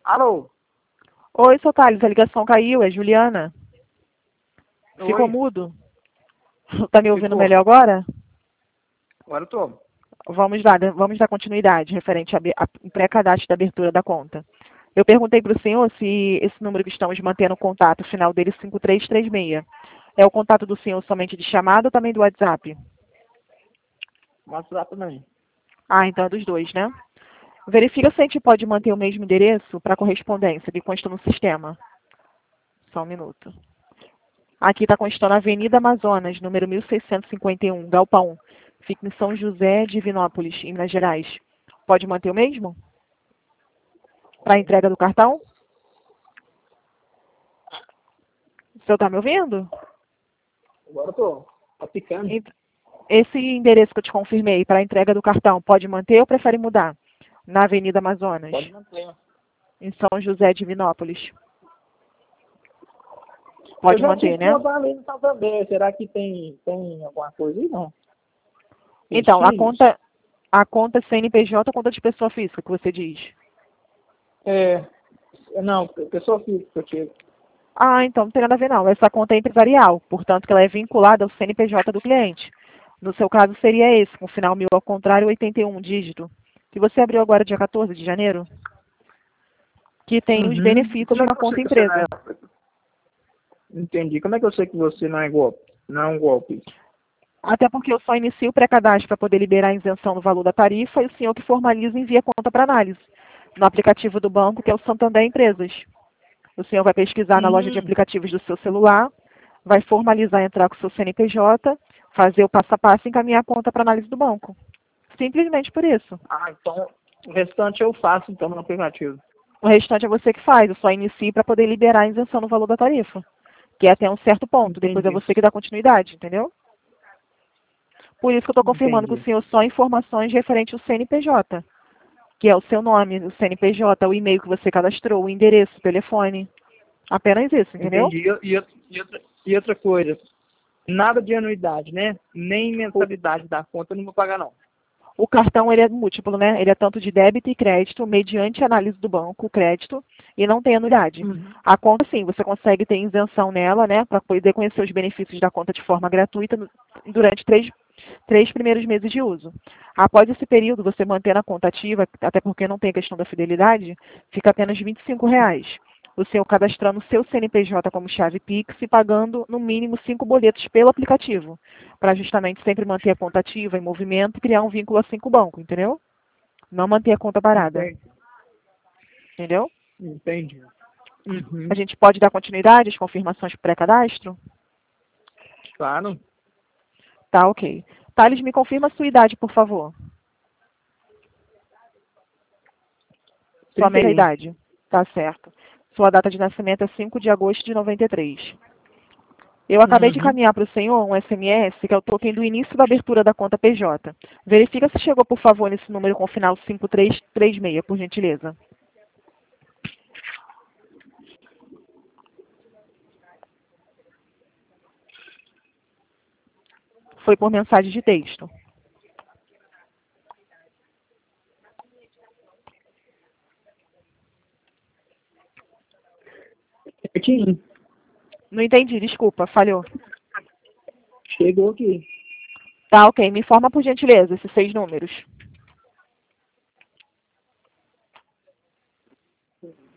Alô? Oi, seu Thales, a ligação caiu, é Juliana. Ficou Oi? mudo? Tá me ouvindo Ficou. melhor agora? Agora eu tô. Vamos dar continuidade referente ao pré-cadastro da abertura da conta. Eu perguntei para o senhor se esse número que estamos mantendo contato, o final dele 5336, é o contato do senhor somente de chamada ou também do WhatsApp? WhatsApp também. Ah, então é dos dois, né? Verifica se a gente pode manter o mesmo endereço para correspondência que consta no sistema. Só um minuto. Aqui está constando a Avenida Amazonas, número 1651, Galpão. Fica em São José, Divinópolis, em Minas Gerais. Pode manter o mesmo? Para a entrega do cartão? O senhor está me ouvindo? Agora eu tô. Tá picando. Esse endereço que eu te confirmei para a entrega do cartão, pode manter ou prefere mudar? Na Avenida Amazonas, Pode manter. em São José, Divinópolis. Pode Eu já tive manter, que né? botar ali no Santander. Será que tem alguma coisa aí? Não. Os Então, filhos? a conta CNPJ ou conta de pessoa física que você diz? É. Não, pessoa física que eu tive. Ah, então não tem nada a ver não. Essa conta é empresarial, portanto que ela é vinculada ao CNPJ do cliente. No seu caso seria esse, com o final 1000 ao contrário, 81 dígito. Que você abriu agora dia 14 de janeiro, que tem os Uhum. E benefícios como de é uma que eu conta sei que você não é... empresa. Entendi. Como é que eu sei que você não é golpe? Não é um golpe. Até porque eu só inicio o pré-cadastro para poder liberar a isenção do valor da tarifa e o senhor que formaliza envia a conta para análise no aplicativo do banco, que é o Santander Empresas. O senhor vai pesquisar na loja de Hum. aplicativos do seu celular, vai formalizar, entrar com o seu CNPJ, fazer o passo a passo e encaminhar a conta para análise do banco. Simplesmente por isso. Ah, então o restante eu faço então no aplicativo. O restante é você que faz, eu só inicio para poder liberar a isenção no valor da tarifa, que é até um certo ponto. Depois é Entendi. você que dá continuidade, entendeu? Por isso que eu estou confirmando com o Entendi. senhor só informações referentes ao CNPJ, que é o seu nome, o CNPJ, o e-mail que você cadastrou, o endereço, o telefone. Apenas isso, entendeu? Entendi. E outra coisa, nada de anuidade, né? Nem O, mensalidade da conta eu não vou pagar, não. o cartão ele é múltiplo, né? Ele é tanto de débito e crédito, mediante análise do banco, crédito, e não tem anuidade. Uhum. A conta, sim, você consegue ter isenção nela, né? Para poder conhecer os benefícios da conta de forma gratuita durante três primeiros meses de uso. Após esse período, você mantendo a conta ativa, até porque não tem a questão da fidelidade, fica apenas R$ 25. O senhor cadastrando o seu CNPJ como chave Pix e pagando no mínimo 5 boletos pelo aplicativo, para justamente sempre manter a conta ativa em movimento e criar um vínculo assim com o banco, entendeu? Não manter a conta parada, Entendi. entendeu? Entendi. A Uhum. gente pode dar continuidade às confirmações pré-cadastro? Claro. Tá, ok. Thales, me confirma a sua idade, por favor. Somente a 31. idade. Tá certo. Sua data de nascimento é 5 de agosto de 93. Eu acabei de Uhum. encaminhar para o senhor um SMS, que é o token do início da abertura da conta PJ. Verifica se chegou, por favor, nesse número com o final 5336, por gentileza. Foi por mensagem de texto. Certinho. Não entendi, desculpa, falhou. Chegou aqui. Tá, ok. Me informa, por gentileza, esses 6 números.